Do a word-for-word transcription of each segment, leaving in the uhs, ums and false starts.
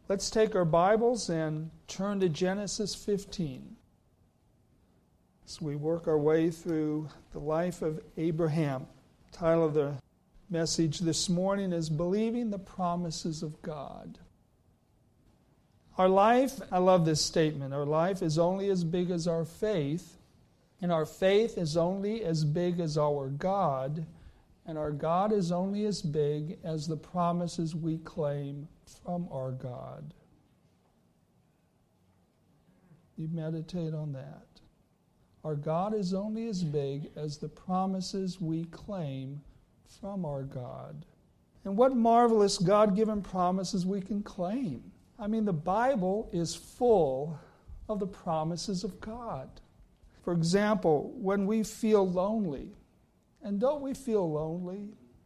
Let's take our Bibles and turn to Genesis fifteen. As we work our way through the life of Abraham. The title of the message this morning is Believing the Promises of God. Our life, I love this statement, our life is only as big as our faith, and our faith is only as big as our God, and our God is only as big as the promises we claim from our God. You meditate on that. Our God is only as big as the promises we claim from our God. And what marvelous God-given promises we can claim. I mean, the Bible is full of the promises of God. For example, when we feel lonely, and don't we feel lonely?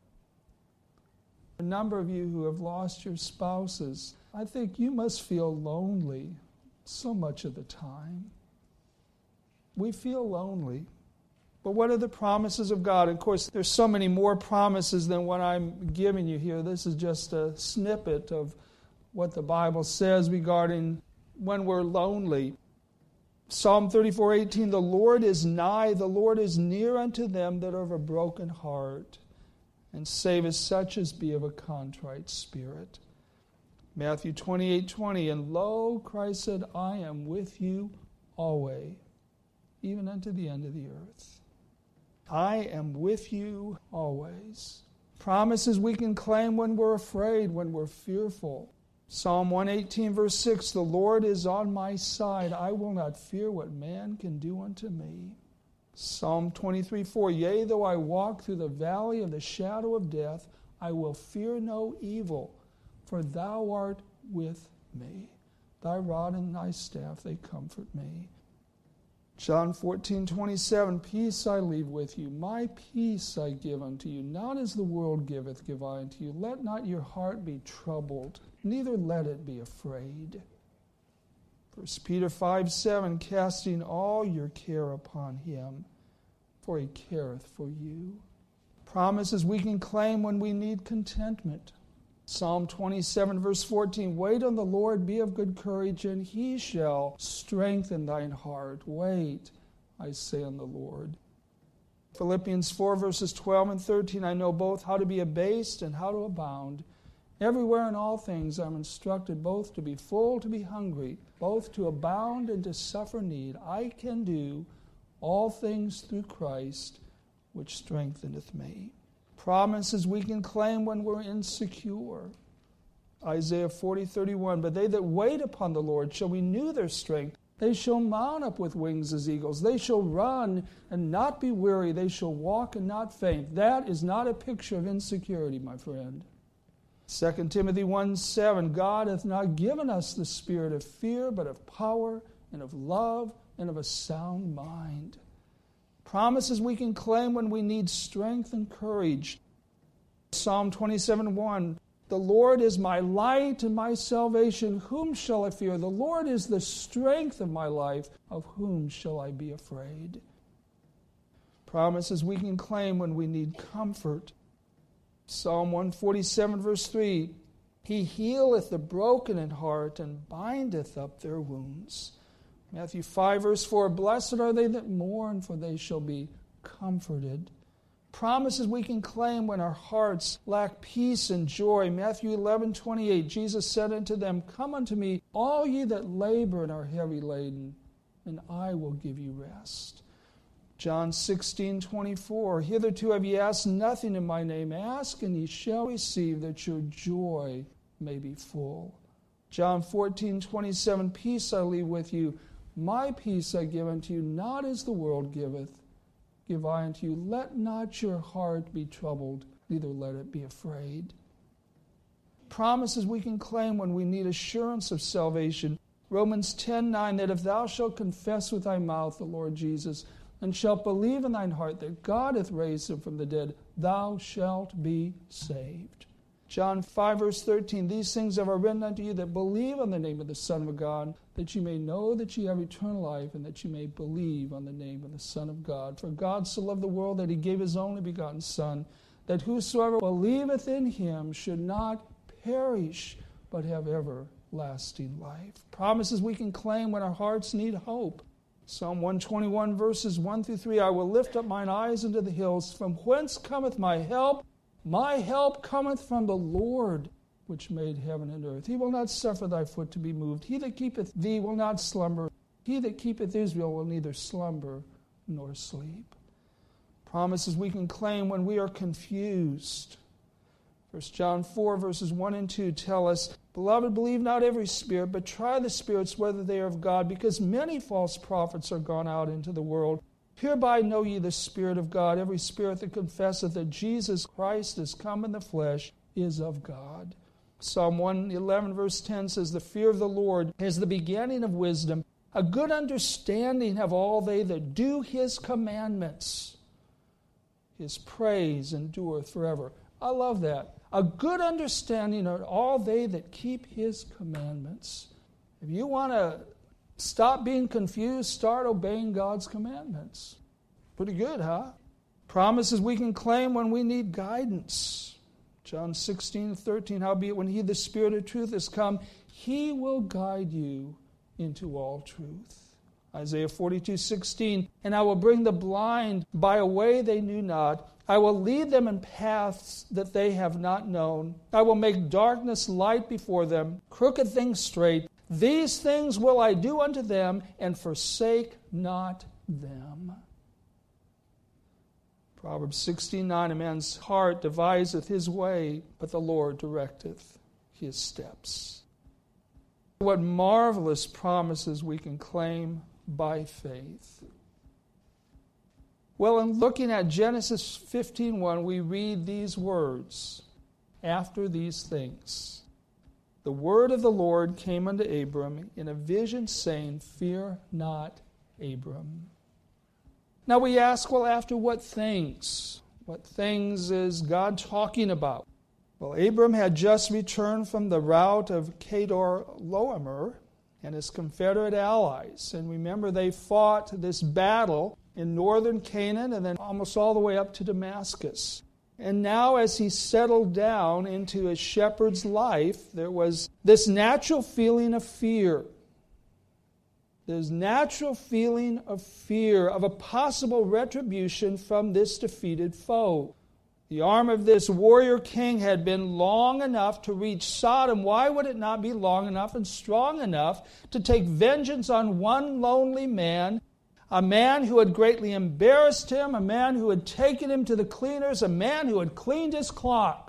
A number of you who have lost your spouses, I think you must feel lonely so much of the time. We feel lonely. But what are the promises of God? Of course, there's so many more promises than what I'm giving you here. This is just a snippet of what the Bible says regarding when we're lonely. Psalm thirty-four eighteen, the Lord is nigh, the Lord is near unto them that are of a broken heart, and saveth such as be of a contrite spirit. Matthew twenty-eight twenty, and lo, Christ said, I am with you always, even unto the end of the earth. I am with you always. Promises we can claim when we're afraid, when we're fearful. Psalm one eighteen, verse six, the Lord is on my side. I will not fear what man can do unto me. Psalm twenty-three four, yea, though I walk through the valley of the shadow of death, I will fear no evil, for thou art with me. Thy rod and thy staff, they comfort me. John fourteen twenty-seven, peace I leave with you, my peace I give unto you. Not as the world giveth, give I unto you. Let not your heart be troubled, neither let it be afraid. First Peter five seven, casting all your care upon him, for he careth for you. Promises we can claim when we need contentment. Psalm twenty-seven, verse fourteen, wait on the Lord, be of good courage, and he shall strengthen thine heart. Wait, I say, on the Lord. Philippians four, verses twelve and thirteen, I know both how to be abased and how to abound. Everywhere in all things I'm instructed both to be full, to be hungry, both to abound and to suffer need. I can do all things through Christ, which strengtheneth me. Promises we can claim when we're insecure. Isaiah forty thirty-one, but they that wait upon the Lord shall renew their strength. They shall mount up with wings as eagles. They shall run and not be weary. They shall walk and not faint. That is not a picture of insecurity, my friend. Second Timothy one seven, God hath not given us the spirit of fear, but of power and of love and of a sound mind. Promises we can claim when we need strength and courage. Psalm twenty-seven one, the Lord is my light and my salvation. Whom shall I fear? The Lord is the strength of my life. Of whom shall I be afraid? Promises we can claim when we need comfort. Psalm one forty-seven, verse three, he healeth the broken in heart and bindeth up their wounds. Matthew five, verse four, blessed are they that mourn, for they shall be comforted. Promises we can claim when our hearts lack peace and joy. Matthew eleven, twenty-eight, Jesus said unto them, come unto me, all ye that labor and are heavy laden, and I will give you rest. John sixteen, twenty-four, hitherto have ye asked nothing in my name. Ask, and ye shall receive, that your joy may be full. John fourteen, twenty-seven, peace I leave with you, my peace I give unto you, not as the world giveth, give I unto you. Let not your heart be troubled, neither let it be afraid. Promises we can claim when we need assurance of salvation. Romans ten nine, that if thou shalt confess with thy mouth the Lord Jesus, and shalt believe in thine heart that God hath raised him from the dead, thou shalt be saved. John five, verse thirteen, these things have I written unto you that believe on the name of the Son of God, that you may know that you have eternal life, and that you may believe on the name of the Son of God. For God so loved the world that he gave his only begotten Son, that whosoever believeth in him should not perish, but have everlasting everlasting life. Promises we can claim when our hearts need hope. Psalm one twenty-one, verses one through three, I will lift up mine eyes into the hills. From whence cometh my help? My help cometh from the Lord, which made heaven and earth. He will not suffer thy foot to be moved. He that keepeth thee will not slumber. He that keepeth Israel will neither slumber nor sleep. Promises we can claim when we are confused. First John four, verses one and two tell us, Beloved, believe not every spirit, but try the spirits whether they are of God, because many false prophets are gone out into the world. Hereby know ye the Spirit of God. Every spirit that confesseth that Jesus Christ is come in the flesh is of God. Psalm one eleven, verse ten says, The fear of the Lord is the beginning of wisdom. A good understanding have all they that do his commandments. His praise endureth forever. I love that. A good understanding of all they that keep his commandments. If you want to stop being confused, start obeying God's commandments. Pretty good, huh? Promises we can claim when we need guidance. John sixteen, thirteen, howbeit when he, the Spirit of truth, is come, he will guide you into all truth. Isaiah forty-two, sixteen, and I will bring the blind by a way they knew not. I will lead them in paths that they have not known. I will make darkness light before them, crooked things straight. These things will I do unto them, and forsake not them. Proverbs sixteen nine, a man's heart deviseth his way, but the Lord directeth his steps. What marvelous promises we can claim by faith. Well, in looking at Genesis fifteen one, we read these words, after these things. The word of the Lord came unto Abram in a vision, saying, Fear not, Abram. Now we ask, well, after what things? What things is God talking about? Well, Abram had just returned from the rout of Kedorlaomer and his Confederate allies. And remember, they fought this battle in northern Canaan and then almost all the way up to Damascus. And now as he settled down into a shepherd's life, there was this natural feeling of fear. There's natural feeling of fear of a possible retribution from this defeated foe. The arm of this warrior king had been long enough to reach Sodom. Why would it not be long enough and strong enough to take vengeance on one lonely man, a man who had greatly embarrassed him, a man who had taken him to the cleaners, a man who had cleaned his clock?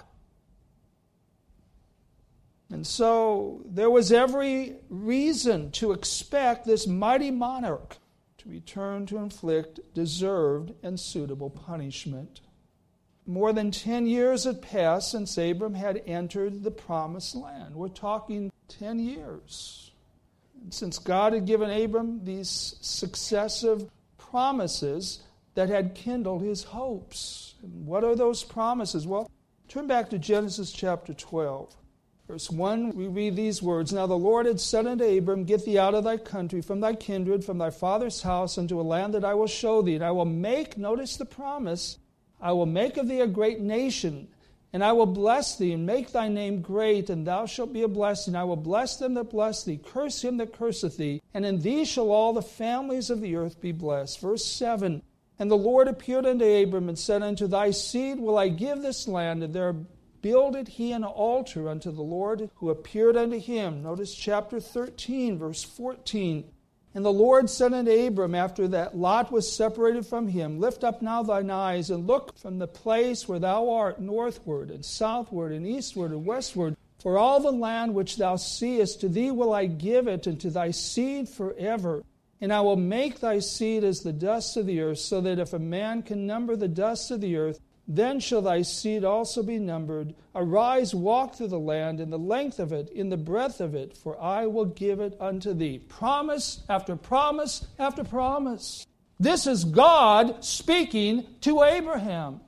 And so there was every reason to expect this mighty monarch to return to inflict deserved and suitable punishment. More than ten years had passed since Abram had entered the promised land. We're talking ten years. And since God had given Abram these successive promises that had kindled his hopes. And what are those promises? Well, turn back to Genesis chapter twelve. Verse one, we read these words, Now the Lord had said unto Abram, Get thee out of thy country, from thy kindred, from thy father's house, unto a land that I will show thee. And I will make, notice the promise, I will make of thee a great nation, and I will bless thee, and make thy name great, and thou shalt be a blessing. I will bless them that bless thee, curse him that curseth thee, and in thee shall all the families of the earth be blessed. Verse seven, And the Lord appeared unto Abram, and said, Unto thy seed will I give this land, and there builded he an altar unto the Lord who appeared unto him. Notice chapter thirteen, verse fourteen. And the Lord said unto Abram, after that Lot was separated from him, Lift up now thine eyes, and look from the place where thou art northward, and southward, and eastward, and westward. For all the land which thou seest, to thee will I give it, and to thy seed forever. And I will make thy seed as the dust of the earth, so that if a man can number the dust of the earth, then shall thy seed also be numbered. Arise, walk through the land, in the length of it, in the breadth of it, for I will give it unto thee. Promise after promise after promise. This is God speaking to Abraham.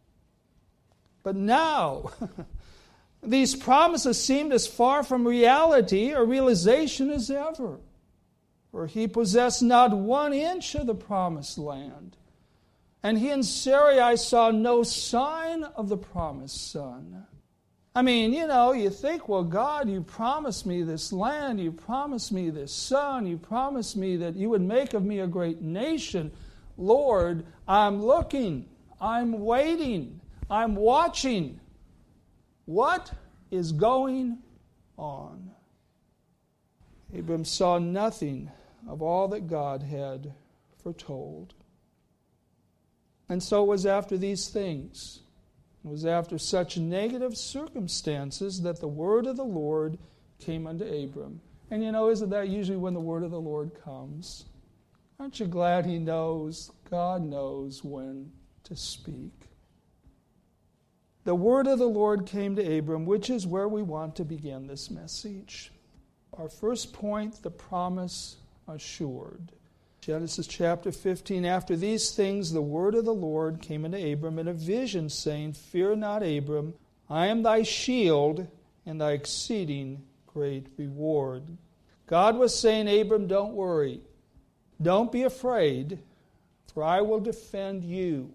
But now, these promises seemed as far from reality or realization as ever. For he possessed not one inch of the promised land. And he and Sarai saw no sign of the promised son. I mean, you know, you think, well, God, you promised me this land, you promised me this son, you promised me that you would make of me a great nation. Lord, I'm looking, I'm waiting, I'm watching. What is going on? Abram saw nothing of all that God had foretold. And so it was after these things, it was after such negative circumstances that the word of the Lord came unto Abram. And you know, isn't that usually when the word of the Lord comes? Aren't you glad he knows, God knows when to speak? The word of the Lord came to Abram, which is where we want to begin this message. Our first point, the promise assured. Genesis chapter fifteen, after these things the word of the Lord came unto Abram in a vision, saying, Fear not, Abram, I am thy shield and thy exceeding great reward. God was saying, Abram, don't worry. Don't be afraid, for I will defend you.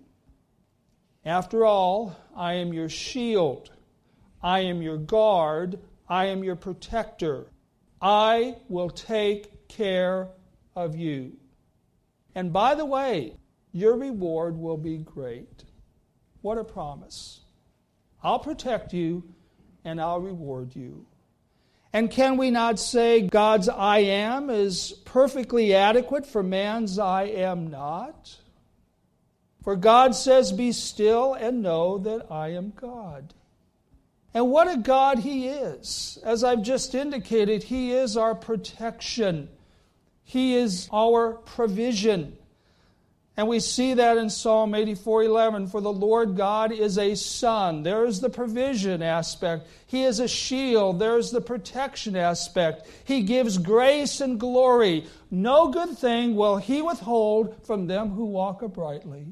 After all, I am your shield. I am your guard. I am your protector. I will take care of you. And by the way, your reward will be great. What a promise. I'll protect you and I'll reward you. And can we not say God's I am is perfectly adequate for man's I am not? For God says, Be still and know that I am God. And what a God He is. As I've just indicated, He is our protection. He is our provision. And we see that in Psalm eighty-four eleven. For the Lord God is a sun. There's the provision aspect. He is a shield. There's the protection aspect. He gives grace and glory. No good thing will He withhold from them who walk uprightly.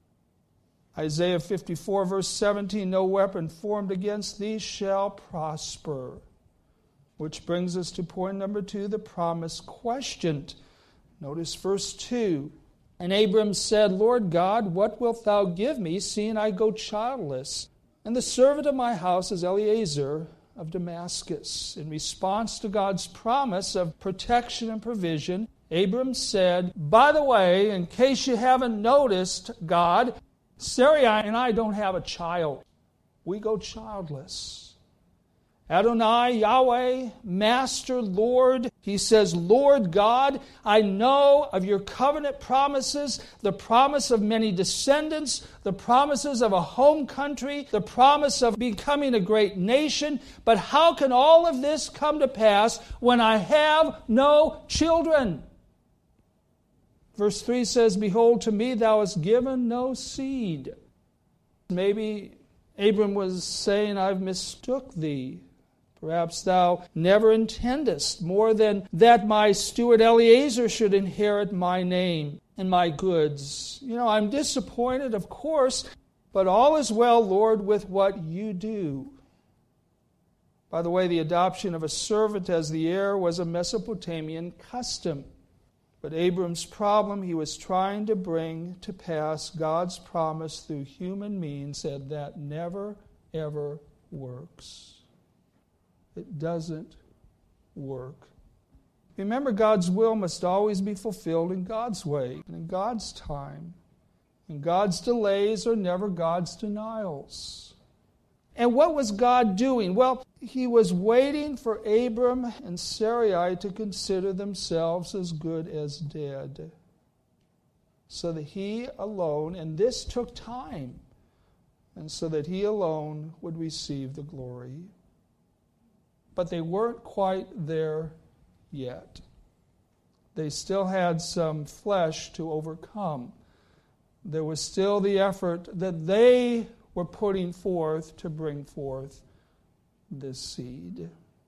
Isaiah fifty-four verse seventeen, No weapon formed against thee shall prosper. Which brings us to point number two, the promise questioned. Notice verse two. And Abram said, Lord God, what wilt thou give me, seeing I go childless? And the servant of my house is Eliezer of Damascus. In response to God's promise of protection and provision, Abram said, By the way, in case you haven't noticed, God, Sarai and I don't have a child. We go childless. Adonai, Yahweh, Master, Lord. He says, Lord God, I know of your covenant promises, the promise of many descendants, the promises of a home country, the promise of becoming a great nation. But how can all of this come to pass when I have no children? Verse three says, Behold, to me thou hast given no seed. Maybe Abram was saying, I've mistook thee. Perhaps thou never intendest more than that my steward Eliezer should inherit my name and my goods. You know, I'm disappointed, of course, but all is well, Lord, with what you do. By the way, the adoption of a servant as the heir was a Mesopotamian custom. But Abram's problem, he was trying to bring to pass God's promise through human means, and that never, ever works. It doesn't work. Remember, God's will must always be fulfilled in God's way and in God's time. And God's delays are never God's denials. And what was God doing? Well, He was waiting for Abram and Sarai to consider themselves as good as dead, so that He alone, and this took time, and so that He alone would receive the glory. But they weren't quite there yet. They still had some flesh to overcome. There was still the effort that they were putting forth to bring forth this seed.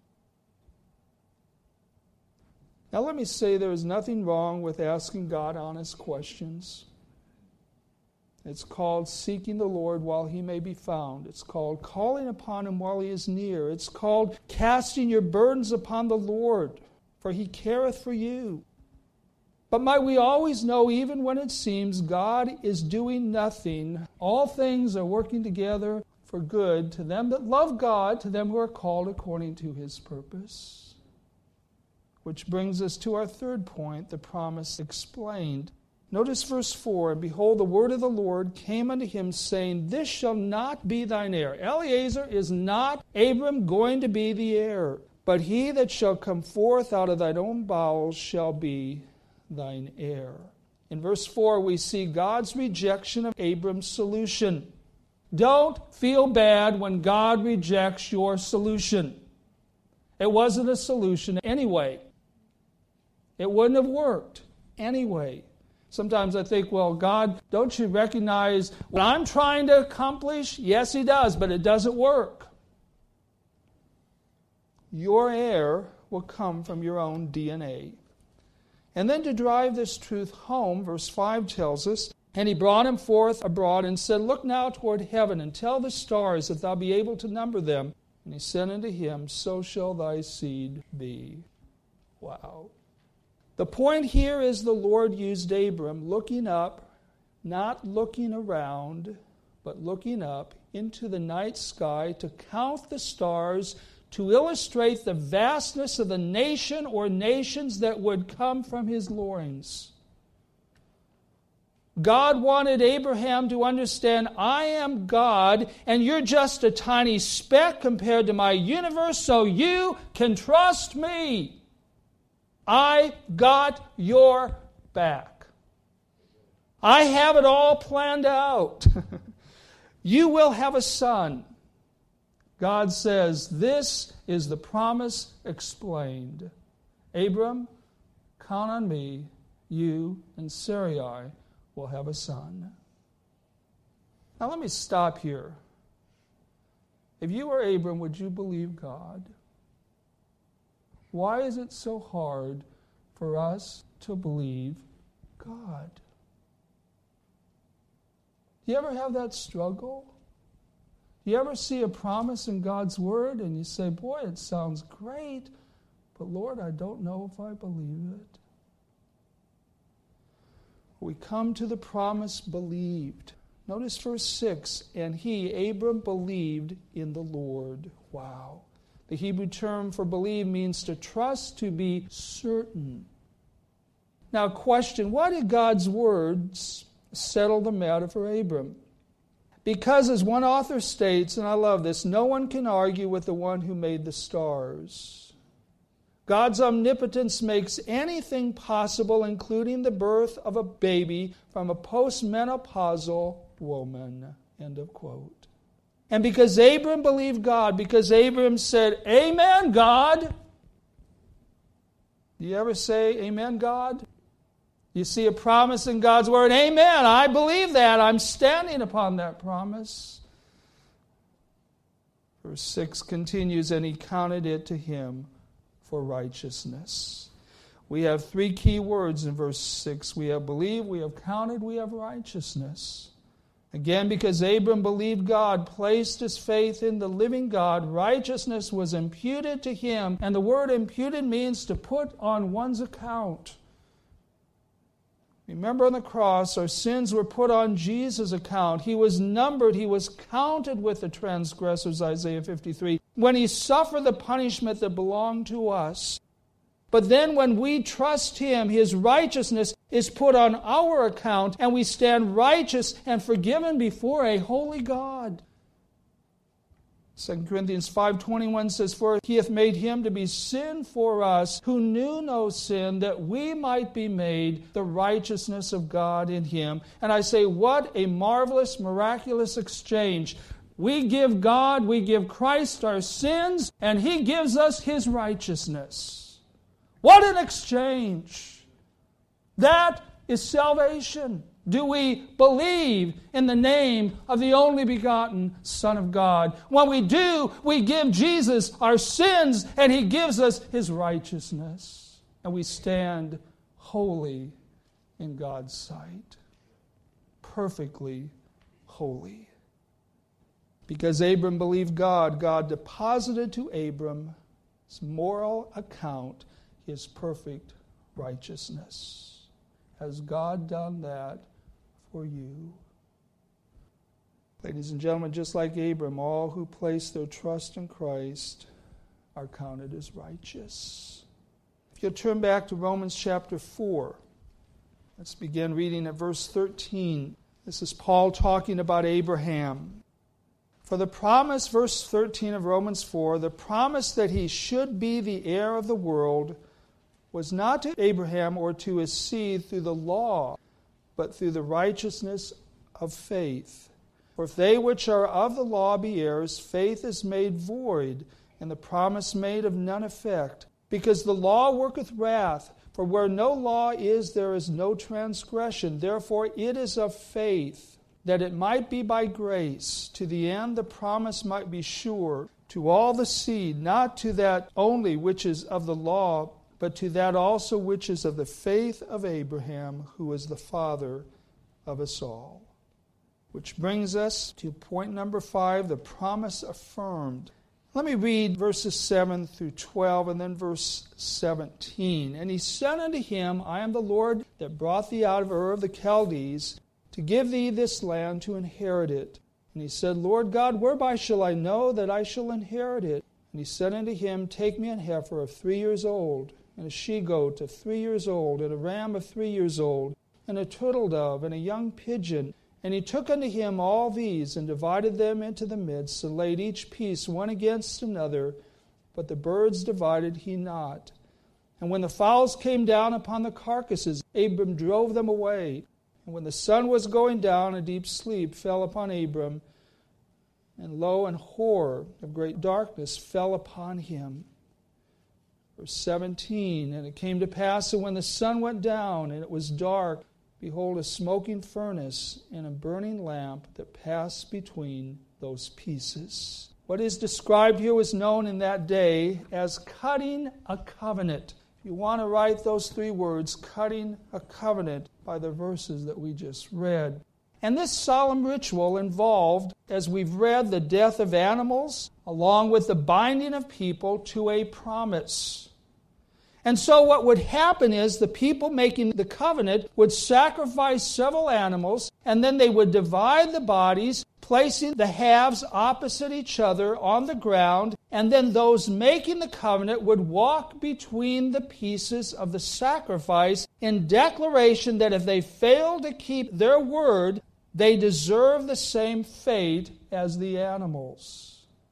Now let me say there is nothing wrong with asking God honest questions. It's called seeking the Lord while He may be found. It's called calling upon Him while He is near. It's called casting your burdens upon the Lord, for He careth for you. But might we always know, even when it seems God is doing nothing, all things are working together for for good to them that love God, to them who are called according to his purpose. Which brings us to our third point, the promise explained. Notice verse four, and behold, the word of the Lord came unto him, saying, This shall not be thine heir. Eliezer is not Abram going to be the heir, but he that shall come forth out of thine own bowels shall be thine heir. In verse four, we see God's rejection of Abram's solution. Don't feel bad when God rejects your solution. It wasn't a solution anyway. It wouldn't have worked anyway. Sometimes I think, well, God, don't you recognize what I'm trying to accomplish? Yes, he does, but it doesn't work. Your heir will come from your own D N A. And then to drive this truth home, verse five tells us, And he brought him forth abroad and said, Look now toward heaven, and tell the stars, if thou be able to number them. And he said unto him, So shall thy seed be. Wow. The point here is the Lord used Abram looking up, not looking around, but looking up into the night sky to count the stars, to illustrate the vastness of the nation or nations that would come from his loins. God wanted Abraham to understand, I am God, and you're just a tiny speck compared to my universe, so you can trust me. I got your back. I have it all planned out. You will have a son. God says, this is the promise explained. Abram, count on me, you and Sarai will have a son. Now let me stop here. If you were Abram, would you believe God? Why is it so hard for us to believe God? Do you ever have that struggle? You ever see a promise in God's Word and you say, boy, it sounds great, but Lord, I don't know if I believe it. We come to the promise believed. Notice verse six, and he, Abram, believed in the Lord. Wow. The Hebrew term for believe means to trust, to be certain. Now, question, why did God's words settle the matter for Abram? Because, as one author states, and I love this, no one can argue with the one who made the stars. God's omnipotence makes anything possible, including the birth of a baby from a postmenopausal woman. End of quote. And because Abram believed God, because Abram said, Amen, God. Do you ever say, Amen, God? You see a promise in God's Word. Amen. I believe that. I'm standing upon that promise. Verse six continues, and he counted it to him for righteousness. We have three key words in verse six. We have believed, we have counted, we have righteousness. Again, because Abram believed God, placed his faith in the living God, righteousness was imputed to him. And the word imputed means to put on one's account. Remember on the cross, our sins were put on Jesus' account. He was numbered, he was counted with the transgressors, Isaiah fifty-three, when he suffered the punishment that belonged to us. But then when we trust him, his righteousness is put on our account, and we stand righteous and forgiven before a holy God. Second Corinthians five twenty-one says, For he hath made him to be sin for us, who knew no sin, that we might be made the righteousness of God in him. And I say, what a marvelous, miraculous exchange. We give God, we give Christ our sins, and he gives us his righteousness. What an exchange! That is salvation. Do we believe in the name of the only begotten Son of God? When we do, we give Jesus our sins, and he gives us his righteousness. And we stand holy in God's sight. Perfectly holy. Because Abram believed God, God deposited to Abram's moral account his perfect righteousness. Has God done that for you? Ladies and gentlemen, just like Abram, all who place their trust in Christ are counted as righteous. If you'll turn back to Romans chapter four, let's begin reading at verse thirteen. This is Paul talking about Abraham. For the promise, verse thirteen of Romans four, the promise that he should be the heir of the world was not to Abraham or to his seed through the law, but through the righteousness of faith. For if they which are of the law be heirs, faith is made void, and the promise made of none effect. Because the law worketh wrath, for where no law is, there is no transgression. Therefore it is of faith, that it might be by grace, to the end the promise might be sure, to all the seed, not to that only which is of the law, but to that also which is of the faith of Abraham, who is the father of us all. Which brings us to point number five, the promise affirmed. Let me read verses seven through twelve and then verse seventeen. And he said unto him, I am the Lord that brought thee out of Ur of the Chaldees, to give thee this land to inherit it. And he said, Lord God, whereby shall I know that I shall inherit it? And he said unto him, Take me an heifer of three years old, and a she-goat of three years old, and a ram of three years old, and a turtle dove, and a young pigeon. And he took unto him all these, and divided them into the midst, and laid each piece one against another, but the birds divided he not. And when the fowls came down upon the carcasses, Abram drove them away. And when the sun was going down, a deep sleep fell upon Abram, and lo, an horror of great darkness fell upon him. Verse seventeen, and it came to pass that when the sun went down, and it was dark, behold, a smoking furnace and a burning lamp that passed between those pieces. What is described here was known in that day as cutting a covenant. If you want to write those three words, cutting a covenant, by the verses that we just read. And this solemn ritual involved, as we've read, the death of animals, along with the binding of people to a promise. And so what would happen is the people making the covenant would sacrifice several animals, and then they would divide the bodies, placing the halves opposite each other on the ground, and then those making the covenant would walk between the pieces of the sacrifice in declaration that if they failed to keep their word, they deserve the same fate as the animals.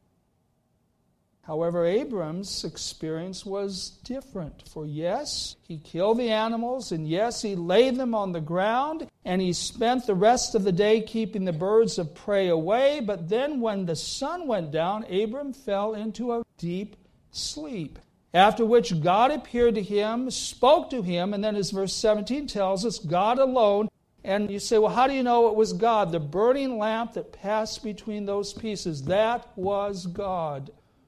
However, Abram's experience was different. For yes, he killed the animals, and yes, he laid them on the ground, and he spent the rest of the day keeping the birds of prey away. But then when the sun went down, Abram fell into a deep sleep. After which God appeared to him, spoke to him, and then as verse seventeen tells us, God alone. And you say, well, how do you know it was God? The burning lamp that passed between those pieces, that was God.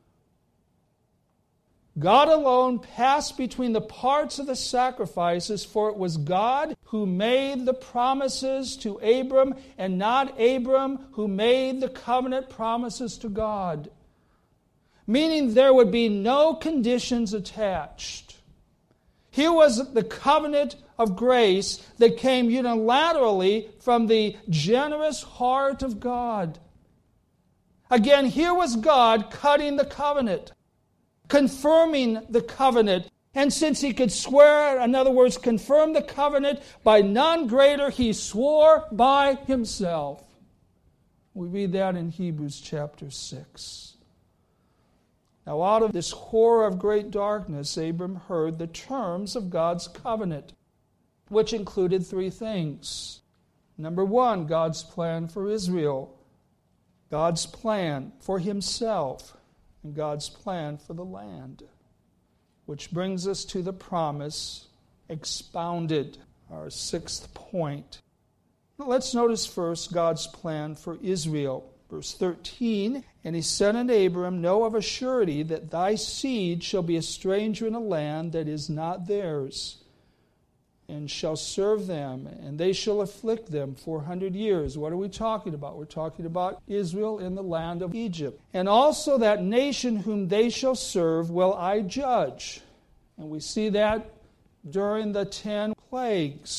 God alone passed between the parts of the sacrifices, for it was God who made the promises to Abram, and not Abram who made the covenant promises to God. Meaning there would be no conditions attached. Here was the covenant of grace that came unilaterally from the generous heart of God. Again, here was God cutting the covenant, confirming the covenant. And since he could swear, in other words, confirm the covenant by none greater, he swore by himself. We read that in Hebrews chapter six. Now out of this horror of great darkness, Abram heard the terms of God's covenant, which included three things. Number one, God's plan for Israel, God's plan for himself, and God's plan for the land. Which brings us to the promise expounded, our sixth point. Let's notice first God's plan for Israel. Verse thirteen, and he said unto Abram, Know of a surety that thy seed shall be a stranger in a land that is not theirs, and shall serve them, and they shall afflict them four hundred years. What are we talking about? We're talking about Israel in the land of Egypt. And also that nation whom they shall serve will I judge. And we see that during the ten plagues.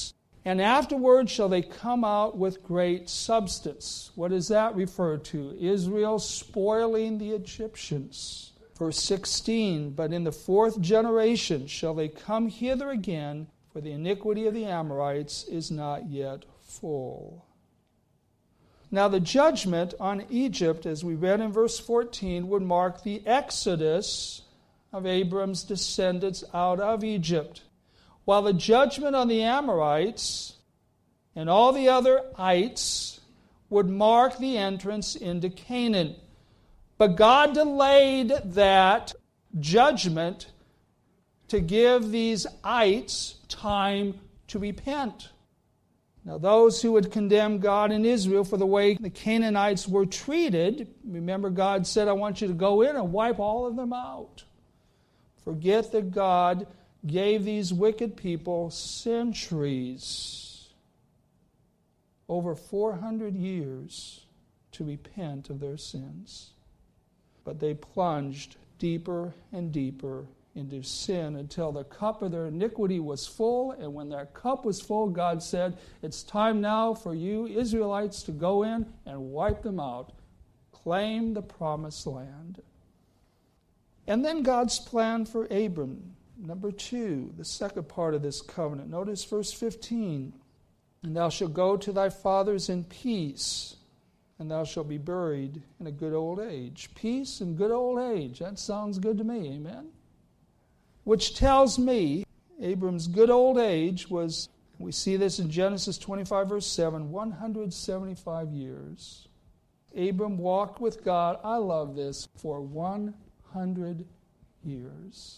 And afterward shall they come out with great substance. What does that refer to? Israel spoiling the Egyptians. Verse sixteen, but in the fourth generation shall they come hither again, for the iniquity of the Amorites is not yet full. Now the judgment on Egypt, as we read in verse fourteen, would mark the exodus of Abram's descendants out of Egypt, while the judgment on the Amorites and all the other ites would mark the entrance into Canaan. But God delayed that judgment to give these ites time to repent. Now, those who would condemn God and Israel for the way the Canaanites were treated, remember God said, I want you to go in and wipe all of them out. Forget that God gave these wicked people centuries, over four hundred years, to repent of their sins. But they plunged deeper and deeper into sin until the cup of their iniquity was full. And when that cup was full, God said, it's time now for you Israelites to go in and wipe them out. Claim the promised land. And then God's plan for Abram. Number two, the second part of this covenant. Notice verse fifteen. And thou shalt go to thy fathers in peace, and thou shalt be buried in a good old age. Peace and good old age. That sounds good to me, amen? Which tells me Abram's good old age was, we see this in Genesis twenty-five, verse seven, one hundred seventy-five years. Abram walked with God, I love this, for one hundred years.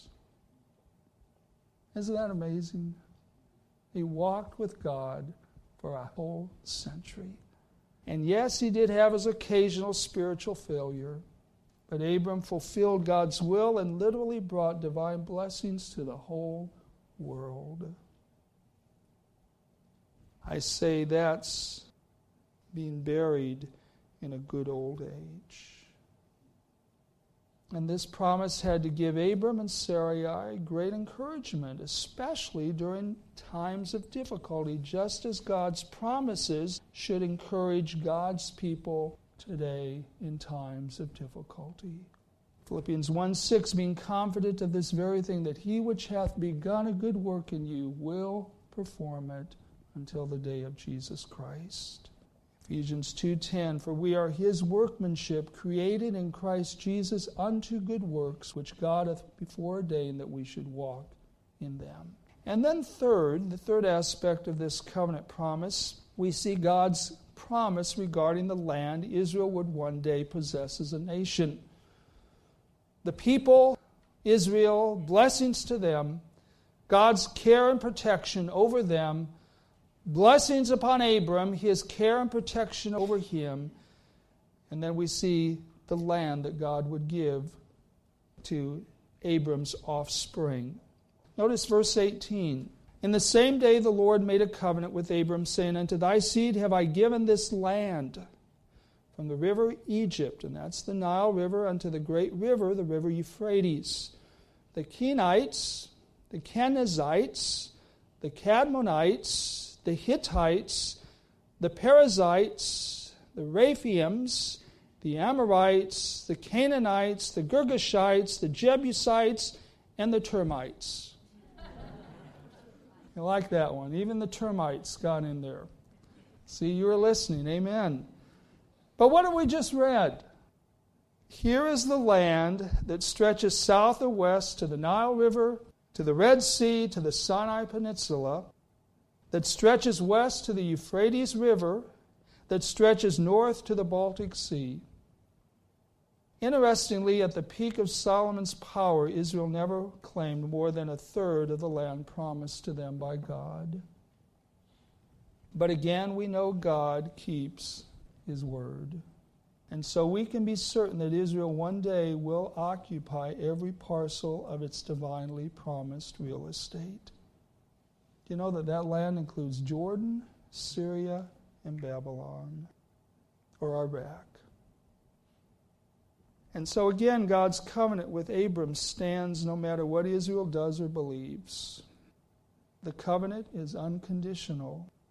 Isn't that amazing? He walked with God for a whole century. And yes, he did have his occasional spiritual failure, but Abram fulfilled God's will and literally brought divine blessings to the whole world. I say that's being buried in a good old age. And this promise had to give Abram and Sarai great encouragement, especially during times of difficulty, just as God's promises should encourage God's people today in times of difficulty. Philippians one six, being confident of this very thing, that he which hath begun a good work in you will perform it until the day of Jesus Christ. Ephesians two ten, for we are his workmanship, created in Christ Jesus unto good works, which God hath before ordained that we should walk in them. And then third, the third aspect of this covenant promise, we see God's promise regarding the land Israel would one day possess as a nation. The people, Israel, blessings to them, God's care and protection over them, blessings upon Abram, his care and protection over him. And then we see the land that God would give to Abram's offspring. Notice verse eighteen. In the same day the Lord made a covenant with Abram, saying, unto thy seed have I given this land, from the river Egypt, and that's the Nile River, unto the great river, the river Euphrates. The Kenites, the Kenizzites, the Cadmonites, the Hittites, the Perizzites, the Raphaims, the Amorites, the Canaanites, the Girgashites, the Jebusites, and the termites. You like that one. Even the termites got in there. See, you were listening. Amen. But what have we just read? Here is the land that stretches south or west to the Nile River, to the Red Sea, to the Sinai Peninsula, that stretches west to the Euphrates River, that stretches north to the Baltic Sea. Interestingly, at the peak of Solomon's power, Israel never claimed more than a third of the land promised to them by God. But again, we know God keeps his word. And so we can be certain that Israel one day will occupy every parcel of its divinely promised real estate. Do you know that that land includes Jordan, Syria, and Babylon, or Iraq? And so again, God's covenant with Abram stands no matter what Israel does or believes. The covenant is unconditional.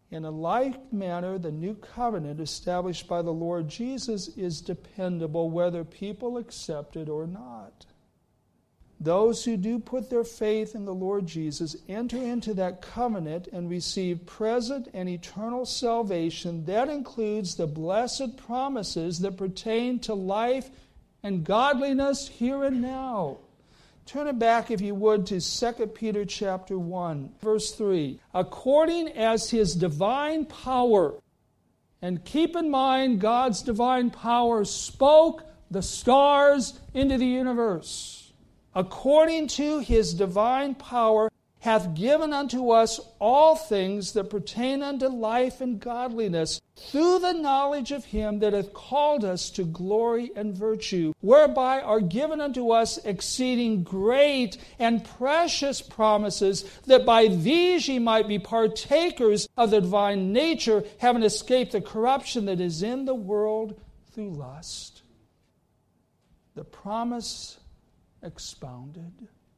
In a like manner, the new covenant established by the Lord Jesus is dependable whether people accept it or not. Those who do put their faith in the Lord Jesus enter into that covenant and receive present and eternal salvation. That includes the blessed promises that pertain to life and godliness here and now. Turn it back, if you would, to Second Peter chapter one, verse three. According as his divine power, and keep in mind God's divine power spoke the stars into the universe. According to his divine power hath given unto us all things that pertain unto life and godliness, through the knowledge of him that hath called us to glory and virtue, whereby are given unto us exceeding great and precious promises, that by these ye might be partakers of the divine nature, having escaped the corruption that is in the world through lust. The promise expounded.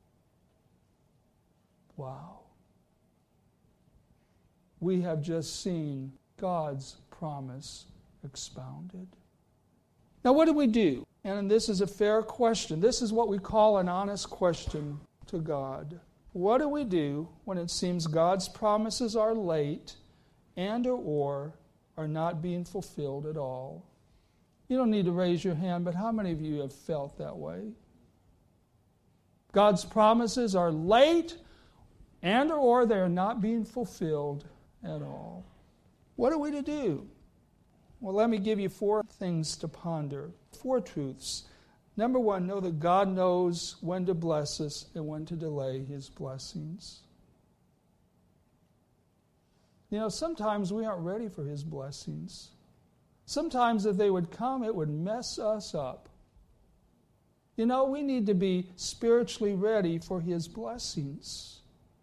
Wow. We have just seen God's promise expounded. Now, what do we do? And this is a fair question. This is what we call an honest question to God. What do we do when it seems God's promises are late and or, or are not being fulfilled at all? You don't need to raise your hand, but how many of you have felt that way? God's promises are late and or they are not being fulfilled at all. What are we to do? Well, let me give you four things to ponder. Four truths. Number one, know that God knows when to bless us and when to delay his blessings. You know, sometimes we aren't ready for his blessings. Sometimes if they would come, it would mess us up. You know, we need to be spiritually ready for his blessings.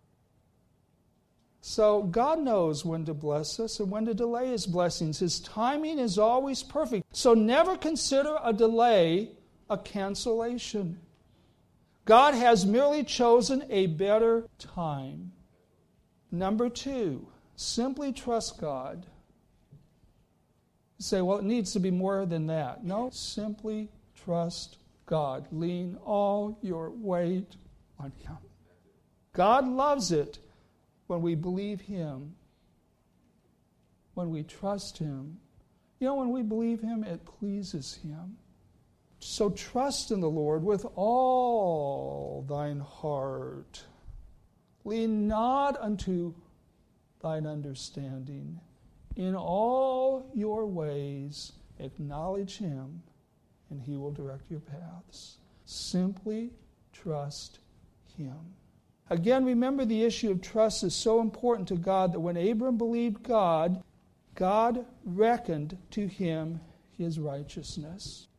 So God knows when to bless us and when to delay his blessings. His timing is always perfect. So never consider a delay a cancellation. God has merely chosen a better time. Number two, simply trust God. You say, well, it needs to be more than that. No, simply trust God. Lean all your weight on him. God loves it when we believe him, when we trust him. You know, when we believe him, it pleases him. So trust in the Lord with all thine heart. Lean not unto thine understanding. In all your ways acknowledge him, and he will direct your paths. Simply trust him. Again, remember the issue of trust is so important to God that when Abram believed God, God reckoned to him his righteousness.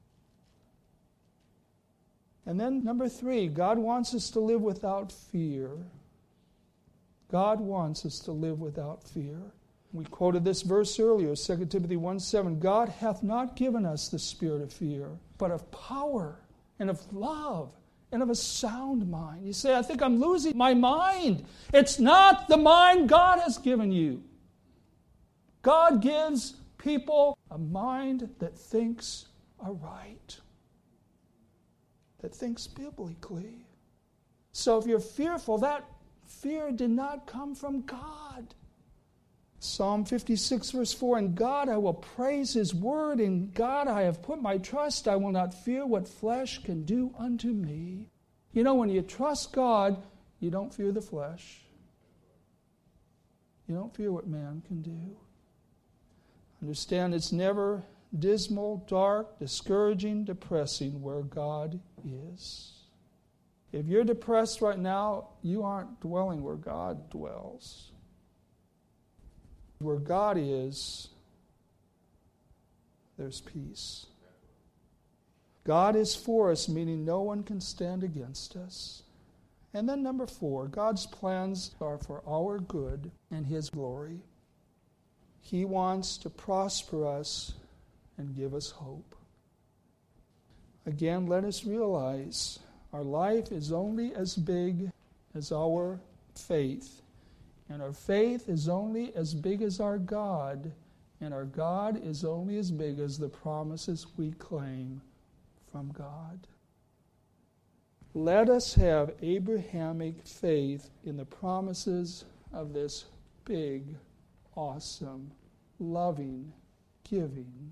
And then number three, God wants us to live without fear. God wants us to live without fear. We quoted this verse earlier, Second Timothy one seven. God hath not given us the spirit of fear, but of power and of love and of a sound mind. You say, I think I'm losing my mind. It's not the mind God has given you. God gives people a mind that thinks aright, that thinks biblically. So if you're fearful, that fear did not come from God. Psalm fifty-six, verse four, in God I will praise his word. In God I have put my trust. I will not fear what flesh can do unto me. You know, when you trust God, you don't fear the flesh. You don't fear what man can do. Understand, it's never dismal, dark, discouraging, depressing where God is. If you're depressed right now, you aren't dwelling where God dwells. Where God is, there's peace. God is for us, meaning no one can stand against us. And then number four, God's plans are for our good and his glory. He wants to prosper us and give us hope. Again, let us realize our life is only as big as our faith. And our faith is only as big as our God, and our God is only as big as the promises we claim from God. Let us have Abrahamic faith in the promises of this big, awesome, loving, giving